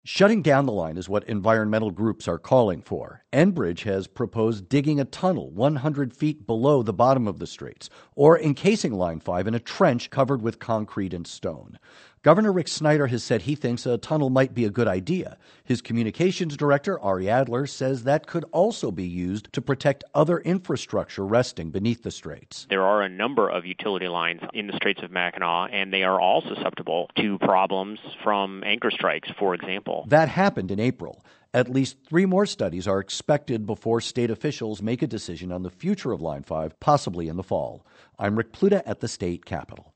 Shutting down the line is what environmental groups are calling for. Enbridge has proposed digging a tunnel 100 feet below the bottom of the straits, or encasing Line 5 in a trench covered with concrete and stone. Governor Rick Snyder has said he thinks a tunnel might be a good idea. His communications director, Ari Adler, says that could also be used to protect other infrastructure resting beneath the straits. There are a number of utility lines in the Straits of Mackinac, and they are all susceptible to problems from anchor strikes, for example. That happened in April. At least 3 more studies are expected before state officials make a decision on the future of Line 5, possibly in the fall. I'm Rick Pluta at the state capitol.